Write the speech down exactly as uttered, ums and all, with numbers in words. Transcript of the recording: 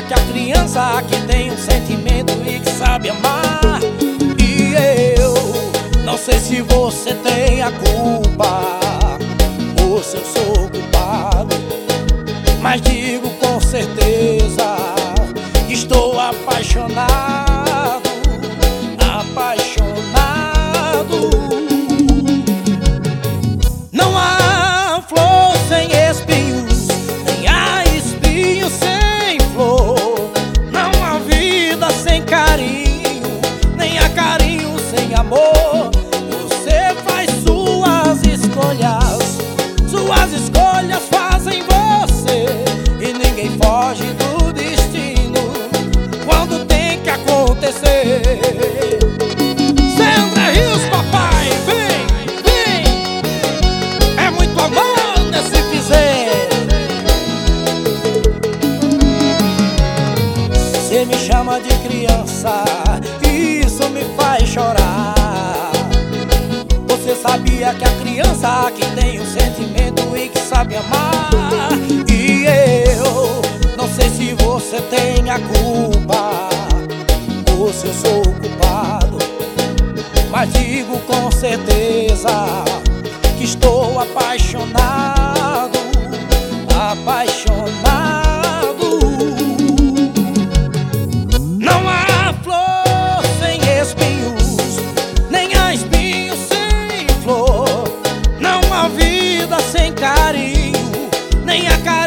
sabia que a criança que tem um sentimento e que sabe amar. E eu não sei se você tem a culpa ou se eu sou culpado, mas digo com certeza que estou apaixonado, apaixonado. Não há flor sem espinhos, nem há espinho sem flor. Não há vida sem carinho, nem há carinho sem amor. Você faz suas escolhas, suas escolhas fazem você, e ninguém foge do destino quando tem que acontecer. Sandra Rios, papai, vem, vem, é muito amor nesse piseiro. Você me chama de criança, isso me faz chorar. Você sabia que a criança que tem um sentimento e que sabe amar. E eu não sei se você tem a culpa ou se eu sou o culpado, mas digo com certeza que estou apaixonado, apaixonado. Não há flor sem espinhos, nem há espinho sem flor. Não há vida sem carinho, nem há carinho